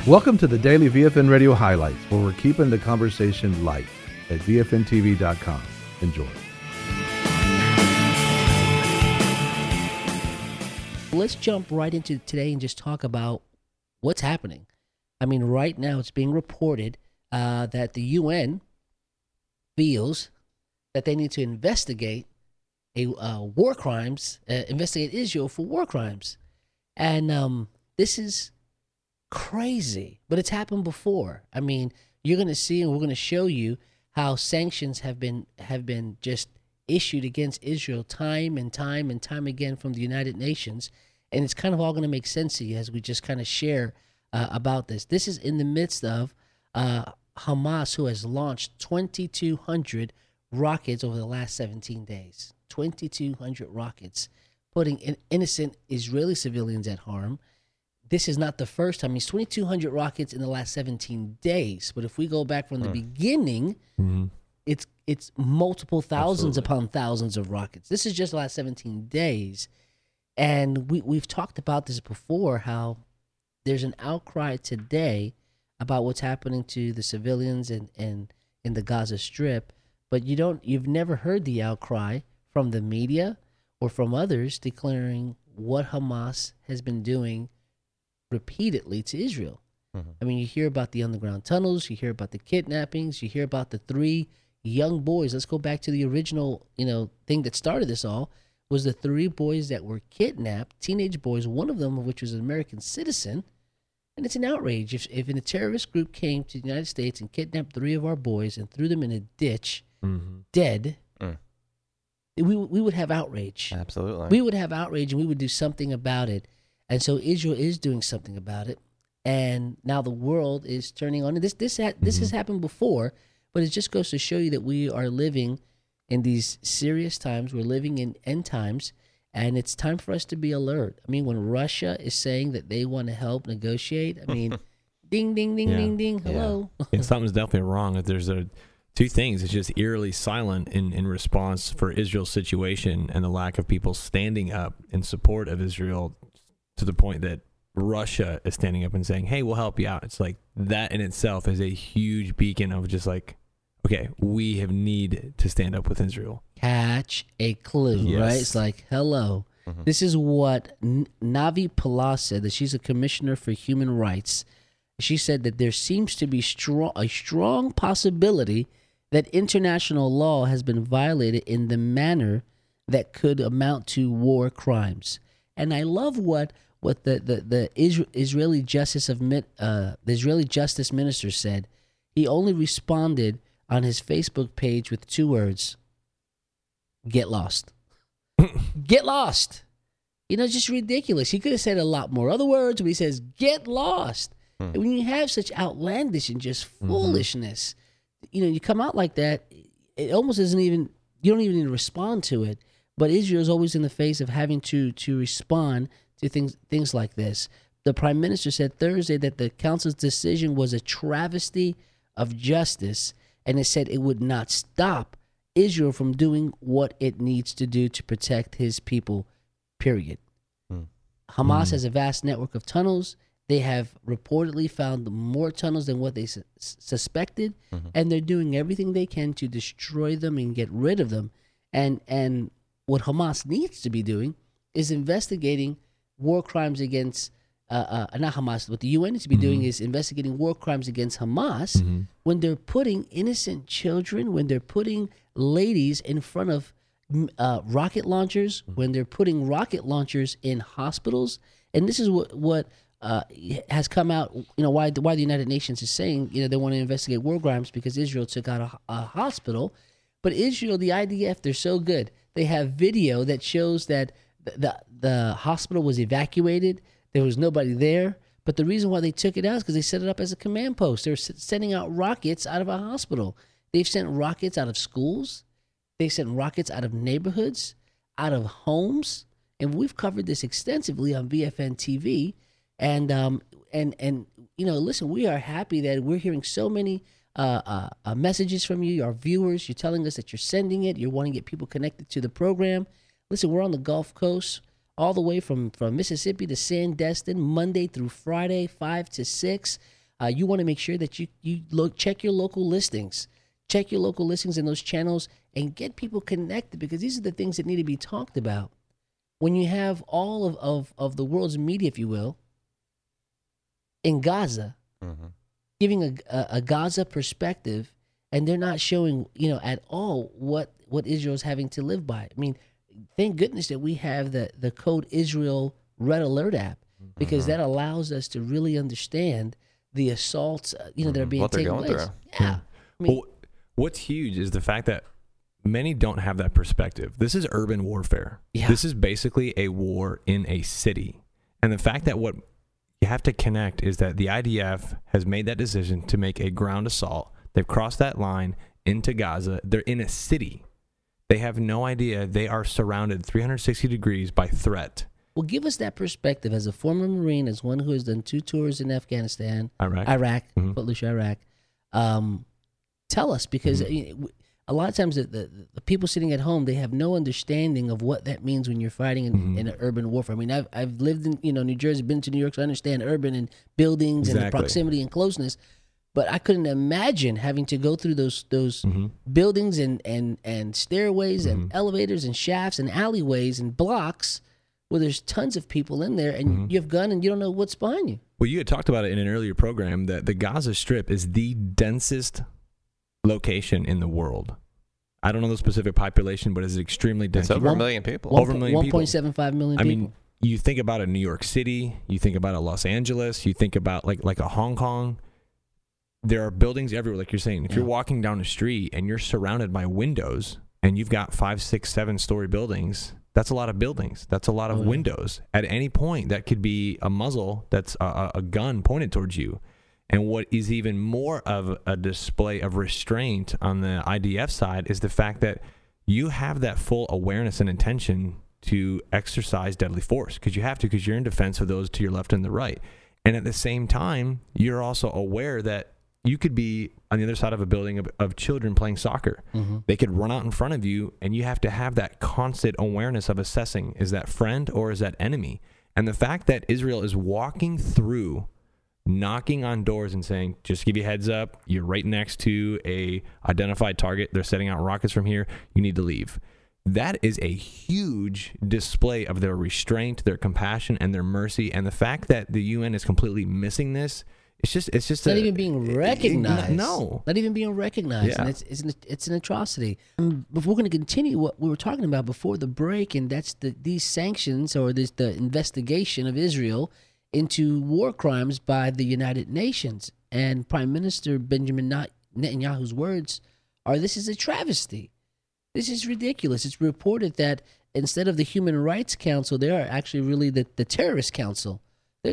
Welcome to the Daily VFN Radio Highlights, where we're keeping the conversation light at VFNTV.com. Enjoy. Let's jump right into today and just talk about what's happening. I mean, right now it's being reported that the UN feels that they need to investigate war crimes, investigate Israel for war crimes. And this is crazy, but it's happened before. I mean, you're going to see, and we're going to show you how sanctions have been just issued against Israel time and time again from the United Nations. And it's kind of all going to make sense to you as we just kind of share about this. This is in the midst of Hamas, who has launched 2,200 rockets over the last 17 days. 2,200 rockets, putting innocent Israeli civilians at harm. This is not the first time. It's 2,200 rockets in the last 17 days. But if we go back from the beginning, it's multiple thousands upon thousands of rockets. This is just the last 17 days. And we've talked about this before, how there's an outcry today about what's happening to the civilians in the Gaza Strip. But you've never heard the outcry from the media or from others declaring what Hamas has been doing repeatedly to Israel. I mean, you hear about the underground tunnels, you hear about the kidnappings, you hear about the 3 young boys. Let's go back to the original, thing that started this all, was the 3 boys that were kidnapped, teenage boys, one of them of which was an American citizen. And it's an outrage. If a terrorist group came to the United States and kidnapped 3 of our boys and threw them in a ditch, dead, we would have outrage. Absolutely. We would have outrage, and we would do something about it. And so Israel is doing something about it, and now the world is turning on it. This has happened before, but it just goes to show you that we are living in these serious times. We're living in end times, and it's time for us to be alert. I mean, when Russia is saying that they want to help negotiate, I mean, ding, ding, ding, ding, ding, hello. Yeah, something's definitely wrong. If there's two things, it's just eerily silent in response for Israel's situation and the lack of people standing up in support of Israel, to the point that Russia is standing up and saying, hey, we'll help you out. It's like that in itself is a huge beacon of just like, okay, we need to stand up with Israel. Catch a clue, right? It's like, hello. This is what Navi Pillay said, that she's a commissioner for human rights. She said that there seems to be a strong possibility that international law has been violated in the manner that could amount to war crimes. And I love what the Israeli Justice Minister said. He only responded on his Facebook page with 2 words: "Get lost." Get lost. Just ridiculous. He could have said a lot more other words, but he says, "Get lost." And when you have such outlandish and just foolishness, you come out like that, it almost isn't even. You don't even need to respond to it. But Israel is always in the face of having to respond to things like this. The Prime Minister said Thursday that the Council's decision was a travesty of justice, and it said it would not stop Israel from doing what it needs to do to protect his people, period. Hamas has a vast network of tunnels. They have reportedly found more tunnels than what they suspected, and they're doing everything they can to destroy them and get rid of them. And what Hamas needs to be doing is investigating war crimes against, not Hamas, what the UN needs to be doing is investigating war crimes against Hamas when they're putting innocent children, when they're putting ladies in front of rocket launchers, when they're putting rocket launchers in hospitals. And this is what has come out, why the United Nations is saying, they want to investigate war crimes because Israel took out a hospital. But Israel, the IDF, they're so good. They have video that shows that the hospital was evacuated. There was nobody there. But the reason why they took it out is because they set it up as a command post. They're sending out rockets out of a hospital. They've sent rockets out of schools. They sent rockets out of neighborhoods, out of homes. And we've covered this extensively on VFN TV. And listen, we are happy that we're hearing so many messages from you, our viewers. You're telling us that you're sending it. You're wanting to get people connected to the program. Listen, we're on the Gulf Coast, all the way from Mississippi to Sandestin, Monday through Friday, 5 to 6. You want to make sure that you check your local listings. Check your local listings in those channels and get people connected, because these are the things that need to be talked about. When you have all of the world's media, if you will, in Gaza, giving a Gaza perspective, and they're not showing, at all what Israel's having to live by. I mean, thank goodness that we have the Code Israel Red Alert app, because that allows us to really understand the assaults, that are being taken place. Through. Yeah. I mean, What's huge is the fact that many don't have that perspective. This is urban warfare. Yeah. This is basically a war in a city. And the fact that what you have to connect is that the IDF has made that decision to make a ground assault. They've crossed that line into Gaza. They're in a city. They have no idea they are surrounded 360 degrees by threat. well, give us that perspective as a former Marine, as one who has done 2 tours in Afghanistan, Iraq, Footloose Iraq. Tell us, because a lot of times the people sitting at home, they have no understanding of what that means when you're fighting in an urban warfare. I mean, I've lived in New Jersey, been to New York, so I understand urban and buildings and the proximity and closeness. But I couldn't imagine having to go through those buildings and stairways and elevators and shafts and alleyways and blocks where there's tons of people in there, and you have gun and you don't know what's behind you. Well, you had talked about it in an earlier program that the Gaza Strip is the densest location in the world. I don't know the specific population, but it's extremely dense. It's over 1 million people. Over 1 million people. 1.75 million people. I mean, you think about a New York City, you think about a Los Angeles, you think about like a Hong Kong. There are buildings everywhere, like you're saying. If you're walking down the street and you're surrounded by windows and you've got 5, 6, 7-story buildings, that's a lot of buildings. That's a lot of windows. At any point, that could be a muzzle that's a gun pointed towards you. And what is even more of a display of restraint on the IDF side is the fact that you have that full awareness and intention to exercise deadly force, because you have to, because you're in defense of those to your left and the right. And at the same time, you're also aware that you could be on the other side of a building of children playing soccer. They could run out in front of you, and you have to have that constant awareness of assessing, is that friend or is that enemy? And the fact that Israel is walking through, knocking on doors and saying, just give you a heads up, you're right next to a identified target, they're setting out rockets from here, you need to leave. That is a huge display of their restraint, their compassion, and their mercy. And the fact that the UN is completely missing this, it's just not even being recognized. No, not even being recognized. And it's an atrocity. But we're going to continue what we were talking about before the break, and that's these sanctions, or the investigation of Israel into war crimes by the United Nations. And Prime Minister Benjamin Netanyahu's words are, this is a travesty. This is ridiculous. It's reported that instead of the Human Rights Council, they are actually really the Terrorist Council. They're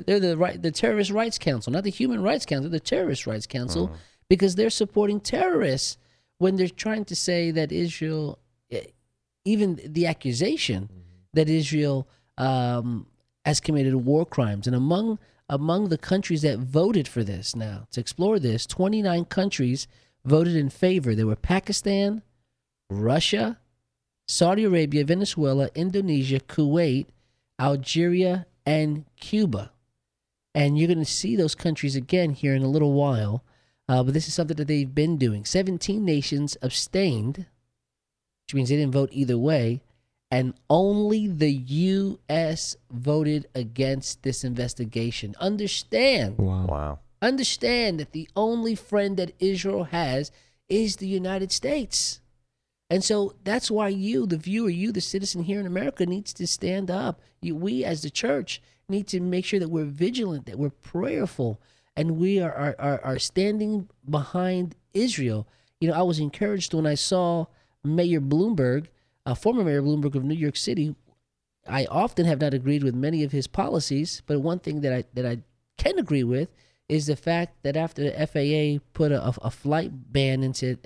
the Terrorist Rights Council, not the Human Rights Council, the Terrorist Rights Council, because they're supporting terrorists when they're trying to say that Israel, even the accusation that Israel has committed war crimes. And among the countries that voted for this now, to explore this, 29 countries voted in favor. There were Pakistan, Russia, Saudi Arabia, Venezuela, Indonesia, Kuwait, Algeria, and Cuba. And you're going to see those countries again here in a little while. But this is something that they've been doing. 17 nations abstained, which means they didn't vote either way. And only the U.S. voted against this investigation. Understand. Wow. Understand that the only friend that Israel has is the United States. And so that's why you, the viewer, you, the citizen here in America, needs to stand up. We, as the church, need to make sure that we're vigilant, that we're prayerful, and we are standing behind Israel. I was encouraged when I saw Mayor Bloomberg, former Mayor Bloomberg of New York City. I often have not agreed with many of his policies, but one thing that I can agree with is the fact that after the FAA put a flight ban into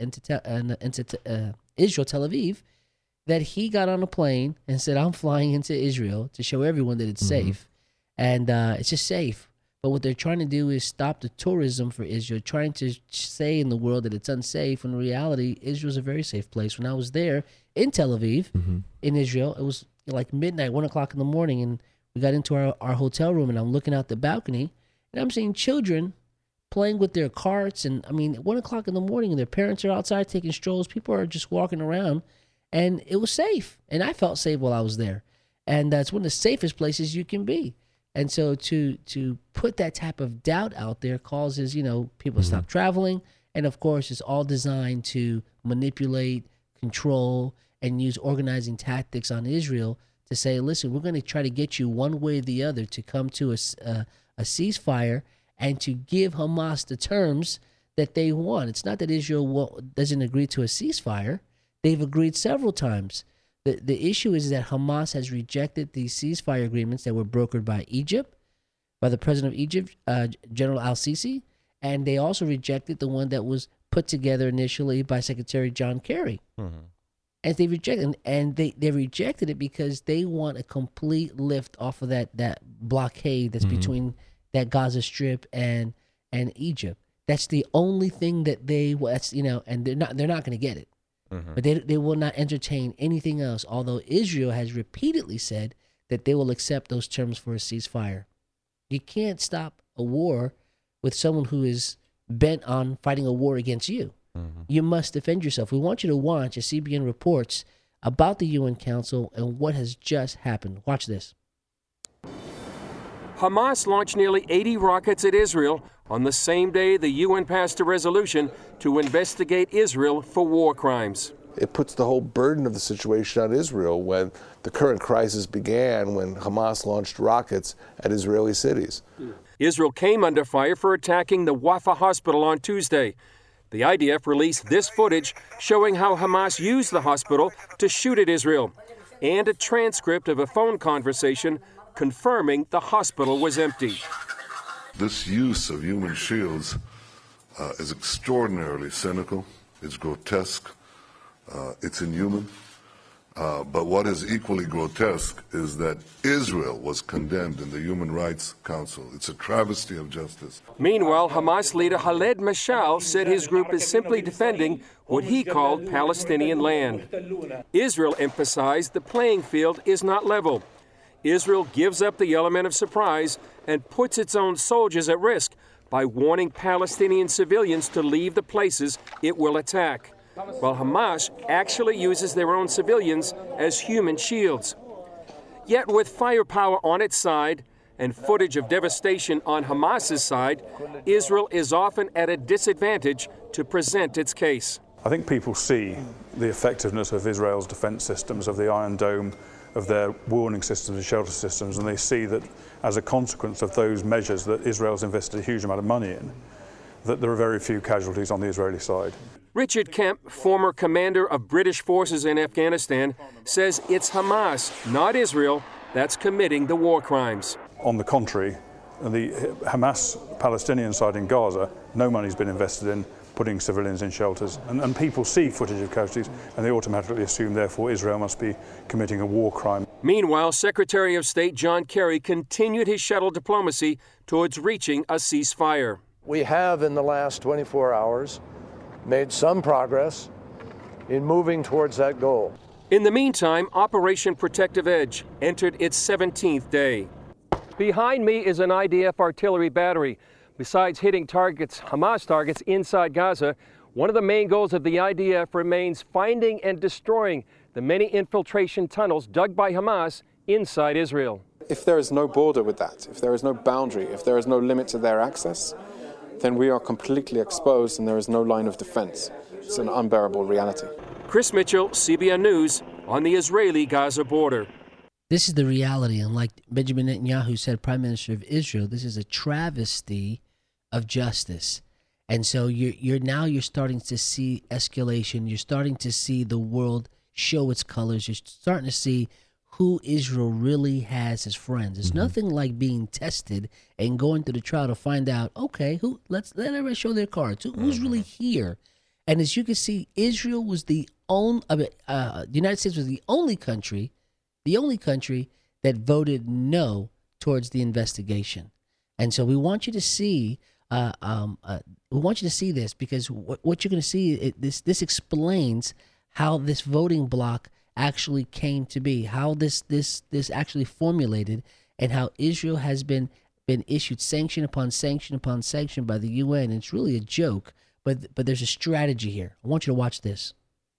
Israel, Tel Aviv, that he got on a plane and said, I'm flying into Israel to show everyone that it's safe. And it's just safe. But what they're trying to do is stop the tourism for Israel, trying to say in the world that it's unsafe, when in reality, Israel's a very safe place. When I was there in Tel Aviv, in Israel, it was like midnight, 1 o'clock in the morning, and we got into our hotel room, and I'm looking out the balcony, and I'm seeing children playing with their carts. And I mean, 1 o'clock in the morning, and their parents are outside taking strolls. People are just walking around, and it was safe. And I felt safe while I was there. And that's one of the safest places you can be. And so to put that type of doubt out there causes, people to stop traveling. And of course, it's all designed to manipulate, control, and use organizing tactics on Israel to say, listen, we're going to try to get you one way or the other to come to a ceasefire and to give Hamas the terms that they want. It's not that Israel doesn't agree to a ceasefire. They've agreed several times. The issue is that Hamas has rejected the ceasefire agreements that were brokered by Egypt, by the president of Egypt, General al-Sisi, and they also rejected the one that was put together initially by Secretary John Kerry. Mm-hmm. And they rejected it because they want a complete lift off of that blockade that's between that Gaza Strip and Egypt. That's the only thing that and they're not going to get it. Mm-hmm. But they will not entertain anything else, although Israel has repeatedly said that they will accept those terms for a ceasefire. You can't stop a war with someone who is bent on fighting a war against you. Mm-hmm. You must defend yourself. We want you to watch as CBN reports about the UN Council and what has just happened. Watch this. Hamas launched nearly 80 rockets at Israel on the same day the UN passed a resolution to investigate Israel for war crimes. It puts the whole burden of the situation on Israel when the current crisis began, when Hamas launched rockets at Israeli cities. Israel came under fire for attacking the Wafa hospital on Tuesday. The IDF released this footage showing how Hamas used the hospital to shoot at Israel, and a transcript of a phone conversation confirming the hospital was empty. This use of human shields is extraordinarily cynical, it's grotesque, it's inhuman. But what is equally grotesque is that Israel was condemned in the Human Rights Council. It's a travesty of justice. Meanwhile, Hamas leader Khaled Mashal said his group is simply defending what he called Palestinian land. Israel emphasized the playing field is not level. Israel gives up the element of surprise and puts its own soldiers at risk by warning Palestinian civilians to leave the places it will attack, while Hamas actually uses their own civilians as human shields. Yet with firepower on its side and footage of devastation on Hamas's side, Israel is often at a disadvantage to present its case. I think people see the effectiveness of Israel's defense systems, of the Iron Dome, of their warning systems and shelter systems, and they see that as a consequence of those measures that Israel's invested a huge amount of money in, that there are very few casualties on the Israeli side. Richard Kemp, former commander of British forces in Afghanistan, says it's Hamas, not Israel, that's committing the war crimes. On the contrary, the Hamas-Palestinian side in Gaza, no money's been invested in putting civilians in shelters. And people see footage of casualties, and they automatically assume, therefore, Israel must be committing a war crime. Meanwhile, Secretary of State John Kerry continued his shuttle diplomacy towards reaching a ceasefire. We have, in the last 24 hours, made some progress in moving towards that goal. In the meantime, Operation Protective Edge entered its 17th day. Behind me is an IDF artillery battery. Besides hitting Hamas targets inside Gaza, one of the main goals of the IDF remains finding and destroying the many infiltration tunnels dug by Hamas inside Israel. If there is no border with that, if there is no boundary, if there is no limit to their access, then we are completely exposed and there is no line of defense. It's an unbearable reality. Chris Mitchell, CBN News, on the Israeli-Gaza border. This is the reality, and like Benjamin Netanyahu said, Prime Minister of Israel, this is a travesty of justice. And so you're starting to see escalation. You're starting to see the world show its colors. You're starting to see who Israel really has as friends. It's nothing like being tested and going through the trial to find out, okay, let everybody show their cards. Who's really here? And as you can see, Israel was the United States was the only country that voted no towards the investigation. And so we want you to see this, because what you're going to see, this explains how this voting bloc actually came to be, how this actually formulated, and how Israel has been been issued sanction upon sanction upon sanction by the UN. It's really a joke, but there's a strategy here. I want you to watch this.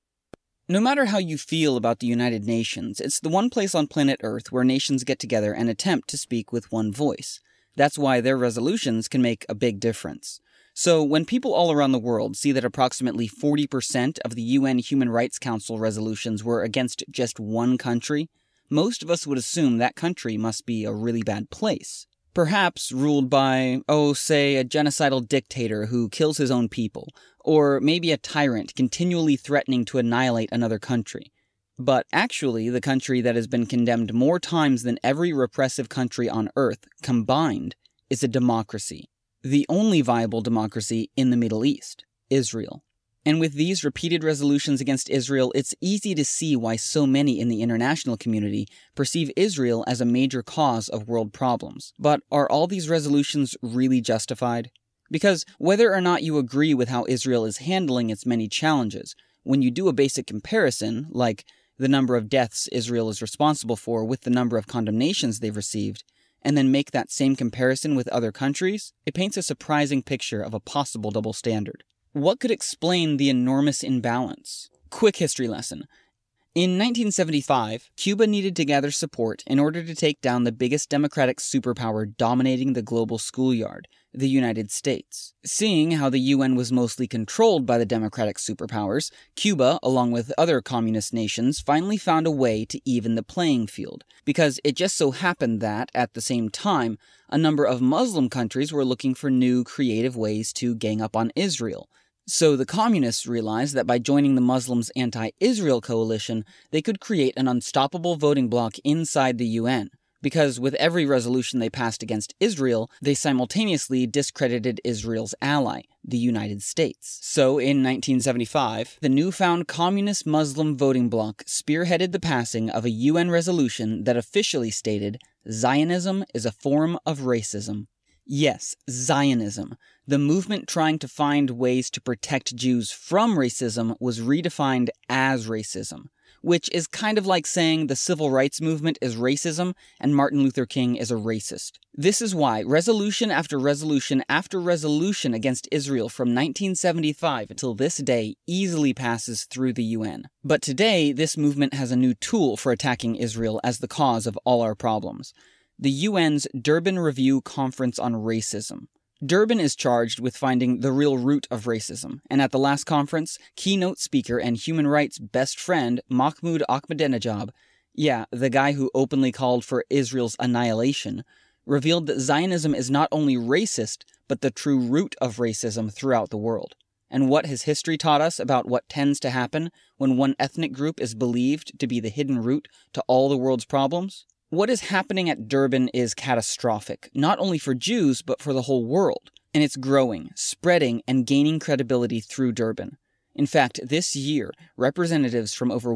No matter how you feel about the United Nations, it's the one place on planet Earth where nations get together and attempt to speak with one voice. That's why their resolutions can make a big difference. So when people all around the world see that approximately 40% of the UN Human Rights Council resolutions were against just one country, most of us would assume that country must be a really bad place. Perhaps ruled by, say, a genocidal dictator who kills his own people, or maybe a tyrant continually threatening to annihilate another country. But actually, the country that has been condemned more times than every repressive country on Earth combined is a democracy. The only viable democracy in the Middle East, Israel. And with these repeated resolutions against Israel, it's easy to see why so many in the international community perceive Israel as a major cause of world problems. But are all these resolutions really justified? Because whether or not you agree with how Israel is handling its many challenges, when you do a basic comparison, like the number of deaths Israel is responsible for with the number of condemnations they've received, and then make that same comparison with other countries, it paints a surprising picture of a possible double standard. What could explain the enormous imbalance? Quick history lesson. In 1975, Cuba needed to gather support in order to take down the biggest democratic superpower dominating the global schoolyard, the United States. Seeing how the UN was mostly controlled by the democratic superpowers, Cuba, along with other communist nations, finally found a way to even the playing field, because it just so happened that, at the same time, a number of Muslim countries were looking for new, creative ways to gang up on Israel. So the communists realized that by joining the Muslims' anti-Israel coalition, they could create an unstoppable voting bloc inside the UN. Because with every resolution they passed against Israel, they simultaneously discredited Israel's ally, the United States. So in 1975, the newfound communist Muslim voting bloc spearheaded the passing of a UN resolution that officially stated, Zionism is a form of racism. Yes, Zionism. The movement trying to find ways to protect Jews from racism was redefined as racism, which is kind of like saying the civil rights movement is racism and Martin Luther King is a racist. This is why resolution after resolution after resolution against Israel from 1975 until this day easily passes through the UN. But today, this movement has a new tool for attacking Israel as the cause of all our problems. The UN's Durban Review Conference on Racism. Durban is charged with finding the real root of racism, and at the last conference, keynote speaker and human rights best friend Mahmoud Ahmadinejad, the guy who openly called for Israel's annihilation, revealed that Zionism is not only racist, but the true root of racism throughout the world. And what has history taught us about what tends to happen when one ethnic group is believed to be the hidden root to all the world's problems? What is happening at Durban is catastrophic, not only for Jews, but for the whole world. And it's growing, spreading, and gaining credibility through Durban. In fact, this year, representatives from over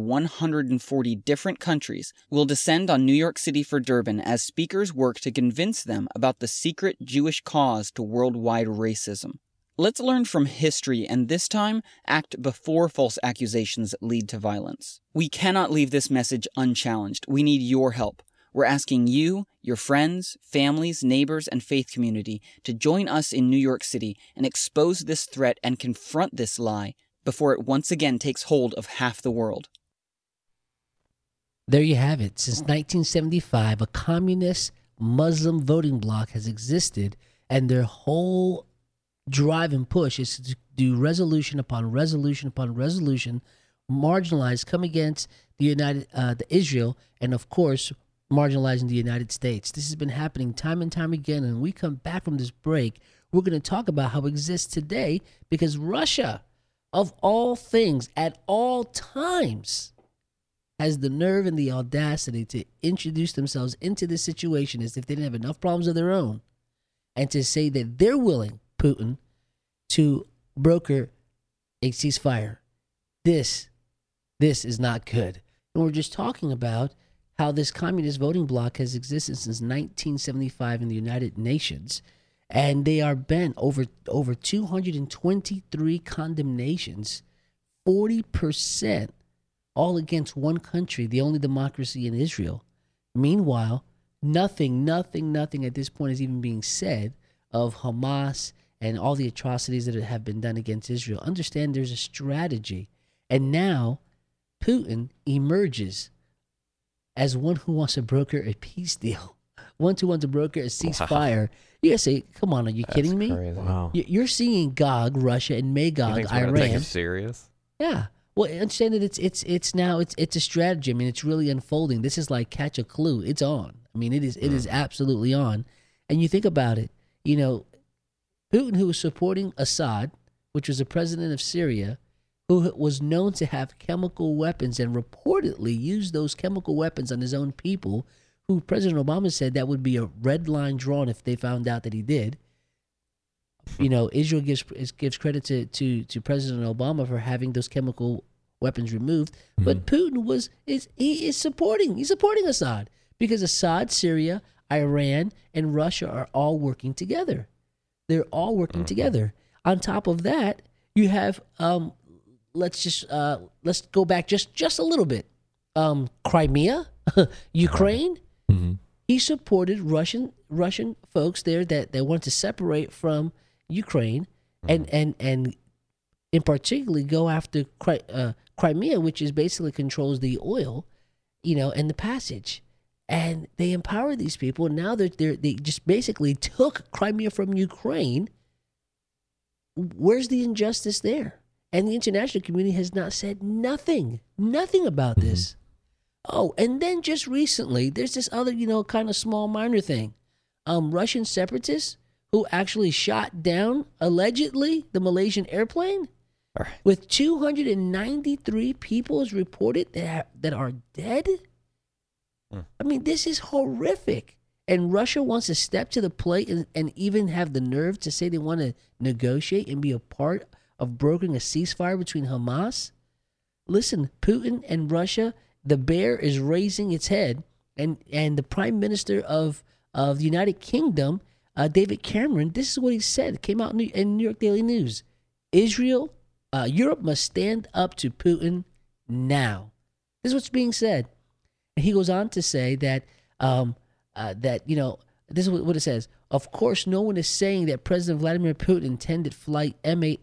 140 different countries will descend on New York City for Durban as speakers work to convince them about the secret Jewish cause to worldwide racism. Let's learn from history and this time act before false accusations lead to violence. We cannot leave this message unchallenged. We need your help. We're asking you, your friends, families, neighbors, and faith community to join us in New York City and expose this threat and confront this lie before it once again takes hold of half the world. There you have it. Since 1975, a communist Muslim voting bloc has existed, and their whole drive and push is to do resolution upon resolution upon resolution, marginalize, come against the Israel, and of course, marginalizing the United States. This has been happening time and time again, and when we come back from this break, we're going to talk about how it exists today because Russia, of all things, at all times, has the nerve and the audacity to introduce themselves into this situation as if they didn't have enough problems of their own, and to say that they're willing, Putin, to broker a ceasefire. This is not good. And we're just talking about how this communist voting bloc has existed since 1975 in the United Nations, and they are bent over 223 condemnations, 40% all against one country, the only democracy in Israel. Meanwhile, nothing at this point is even being said of Hamas and all the atrocities that have been done against Israel. Understand there's a strategy. And now Putin emerges as one who wants to broker a peace deal, one who wants to broker a ceasefire. You gotta say, come on, are you kidding me? Crazy. Wow. You're seeing Gog, Russia, and Magog, You think someone would take Iran. it serious? Yeah. Well, understand that it's a strategy. I mean, it's really unfolding. This is like catch a clue. It's on. I mean, it is absolutely on. And you think about it, you know, Putin, who was supporting Assad, which was the president of Syria, who was known to have chemical weapons and reportedly used those chemical weapons on his own people, who President Obama said that would be a red line drawn if they found out that he did. You know, Israel gives credit to President Obama for having those chemical weapons removed, but Putin is supporting Assad because Assad, Syria, Iran, and Russia are all working together. They're all working together. On top of that, you have let's go back just a little bit. Crimea, Ukraine. He supported Russian folks there that wanted to separate from Ukraine and in particularly go after Crimea, which is basically controls the oil, you know, and the passage. And they empowered these people. And now they just basically took Crimea from Ukraine. Where's the injustice there? And the international community has not said nothing about this. Oh, and then just recently, there's this other, you know, kind of small minor thing. Russian separatists who actually shot down, allegedly, the Malaysian airplane with 293 people is reported that are dead. I mean, this is horrific. And Russia wants to step to the plate and even have the nerve to say they want to negotiate and be a part of brokering a ceasefire between Hamas. Listen, Putin and Russia, the bear is raising its head, and the Prime Minister of the United Kingdom, David Cameron, this is what he said. It came out in New York Daily News. Europe must stand up to Putin now. This is what's being said. And he goes on to say that you know, this is what it says. Of course, no one is saying that President Vladimir Putin intended flight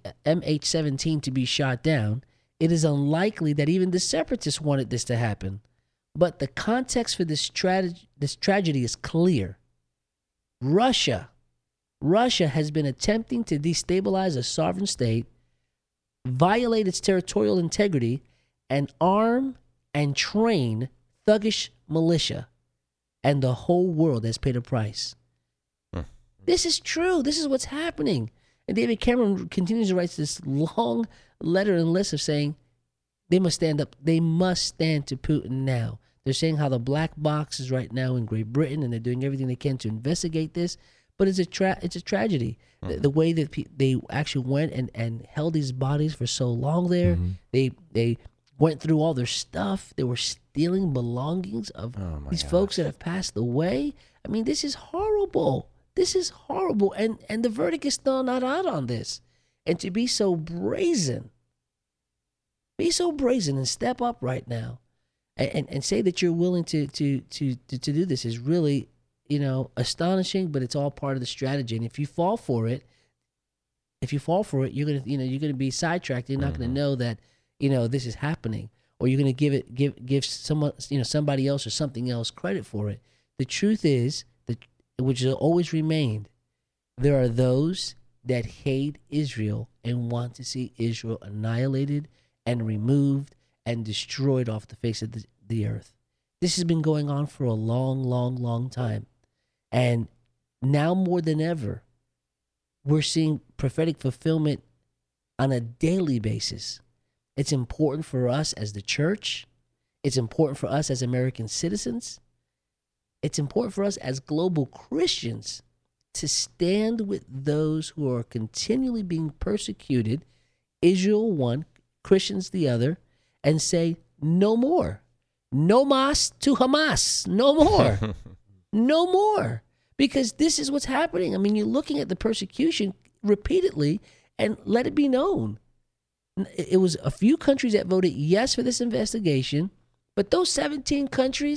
MH17 to be shot down. It is unlikely that even the separatists wanted this to happen. But the context for this tragedy is clear. Russia has been attempting to destabilize a sovereign state, violate its territorial integrity, and arm and train thuggish militia. And the whole world has paid a price. This is true. This is what's happening. And David Cameron continues to write this long letter and list of saying they must stand up. They must stand to Putin now. They're saying how the black box is right now in Great Britain, and they're doing everything they can to investigate this. But it's a tragedy. The way that they actually went and held these bodies for so long there. They went through all their stuff. They were stealing belongings of these folks that have passed away. I mean, this is horrible. This is horrible. And the verdict is still not out on this. And to be so brazen and step up right now and say that you're willing to do this is really, you know, astonishing, but it's all part of the strategy. And if you fall for it, you're gonna be sidetracked. You're not gonna know that, you know, this is happening, or you're gonna give someone, you know, somebody else or something else credit for it. The truth is that, which has always remained, there are those that hate Israel and want to see Israel annihilated and removed and destroyed off the face of the earth. This has been going on for a long time. And now more than ever, we're seeing prophetic fulfillment on a daily basis. It's important for us as the church. It's important for us as American citizens. It's important for us as global Christians to stand with those who are continually being persecuted, Israel one, Christians the other, and say, no more. No mas to Hamas. No more. No more. Because this is what's happening. I mean, you're looking at the persecution repeatedly, and let it be known. It was a few countries that voted yes for this investigation, but those 17 countries,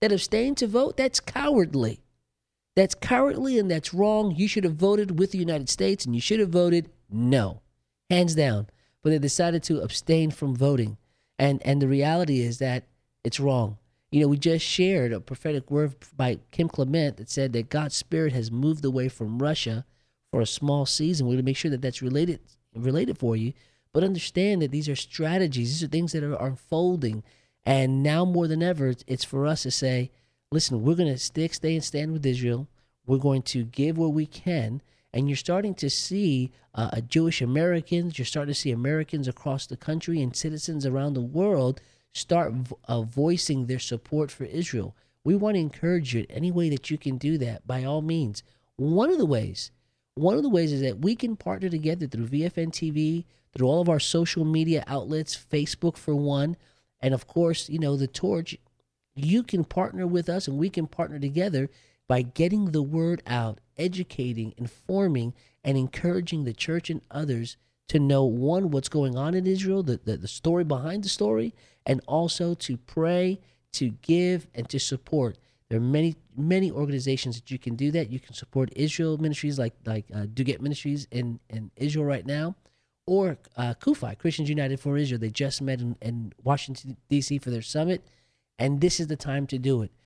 that abstain to vote, that's cowardly. That's cowardly and that's wrong. You should have voted with the United States and you should have voted no, hands down. But they decided to abstain from voting. And the reality is that it's wrong. You know, we just shared a prophetic word by Kim Clement that said that God's Spirit has moved away from Russia for a small season. We're going to make sure that that's related for you. But understand that these are strategies. These are things that are unfolding. And now more than ever, it's for us to say, listen, we're going to stay and stand with Israel. We're going to give where we can. And you're starting to see Jewish Americans, you're starting to see Americans across the country and citizens around the world start voicing their support for Israel. We want to encourage you in any way that you can do that, by all means. One of the ways is that we can partner together through VFN TV, through all of our social media outlets, Facebook for one, and of course, you know, the Torch. You can partner with us and we can partner together by getting the word out, educating, informing, and encouraging the church and others to know, one, what's going on in Israel, the story behind the story, and also to pray, to give, and to support. There are many, many organizations that you can do that. You can support Israel ministries like Do Get Ministries in Israel right now, or CUFI, Christians United for Israel. They just met in Washington, D.C. for their summit, and this is the time to do it.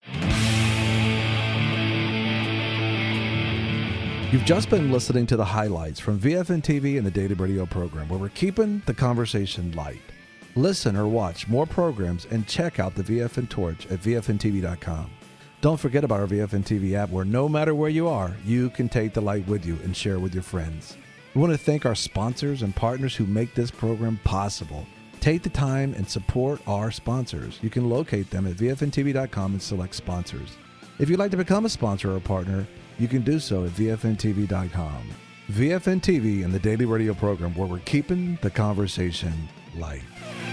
You've just been listening to the highlights from VFN TV and the Daily Radio program, where we're keeping the conversation light. Listen or watch more programs and check out the VFN Torch at VFNTV.com. Don't forget about our VFN TV app, where no matter where you are, you can take the light with you and share with your friends. We want to thank our sponsors and partners who make this program possible. Take the time and support our sponsors. You can locate them at VFNTV.com and select sponsors. If you'd like to become a sponsor or a partner, you can do so at VFNTV.com. VFN TV and the Daily Radio program, where we're keeping the conversation light.